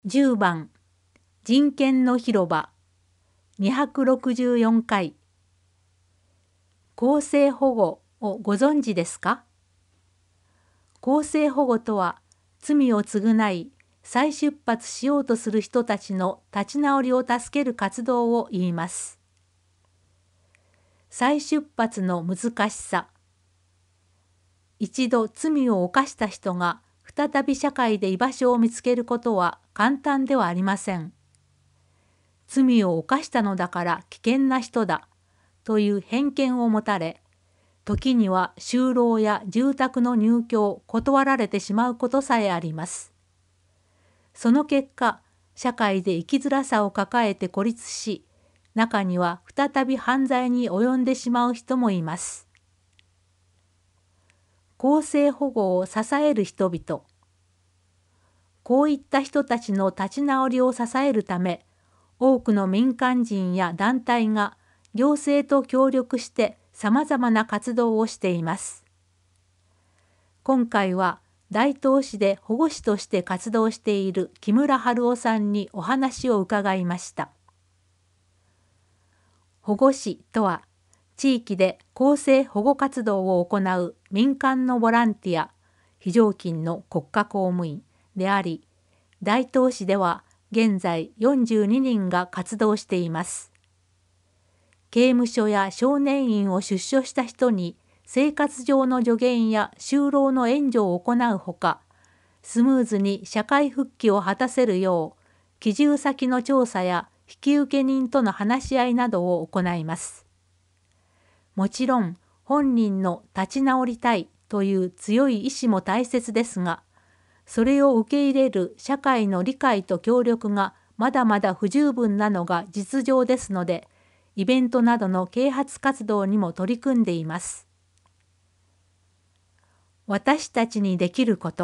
10番人権の広場264回公正保護をご存知ですか？公正保護とは罪を償い再出発しようとする人たちの立ち直りを助ける活動を言います。再出発の難しさ。一度罪を犯した人が再び社会で居場所を見つけることは簡単ではありません。罪を犯したのだから危険な人だという偏見を持たれ、時には就労や住宅の入居を断られてしまうことさえあります。その結果、社会で生きづらさを抱えて孤立し、中には再び犯罪に及んでしまう人もいます。公正保護を支える人々。こういった人たちの立ち直りを支えるため、多くの民間人や団体が行政と協力してさまざまな活動をしています。今回は大東市で保護司として活動している木村春夫さんにお話を伺いました。保護司とは、地域で公正保護活動を行う民間のボランティア、非常勤の国家公務員であり、大東市では現在42人が活動しています。刑務所や少年院を出所した人に生活上の助言や就労の援助を行うほか、スムーズに社会復帰を果たせるよう、帰住先の調査や引受人との話し合いなどを行います。もちろん本人の立ち直りたいという強い意志も大切ですが、それを受け入れる社会の理解と協力がまだまだ不十分なのが実情ですので、イベントなどの啓発活動にも取り組んでいます。私たちにできること。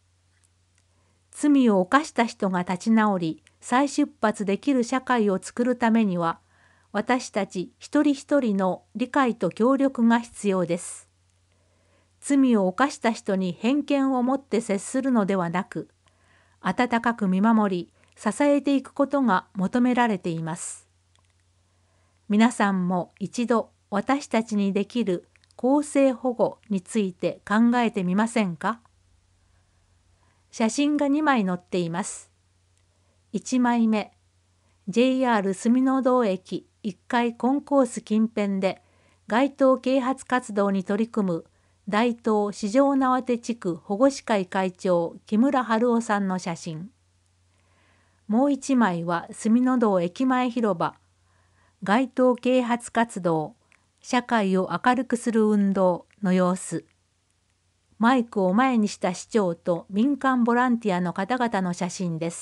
罪を犯した人が立ち直り、再出発できる社会を作るためには、私たち一人一人の理解と協力が必要です。罪を犯した人に偏見を持って接するのではなく、温かく見守り、支えていくことが求められています。皆さんも一度私たちにできる公正保護について考えてみませんか？写真が2枚載っています。1枚目、JR 住の堂駅1階コンコース近辺で街頭啓発活動に取り組む大東四条畷地区保護司会会長木村春夫さんの写真。もう1枚は住の堂駅前広場、街頭啓発活動、社会を明るくする運動の様子。マイクを前にした市長と民間ボランティアの方々の写真です。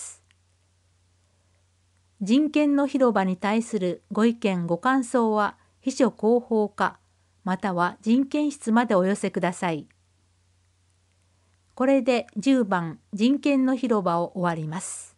人権の広場に対するご意見ご感想は秘書広報課または人権室までお寄せください。これで10番人権の広場を終わります。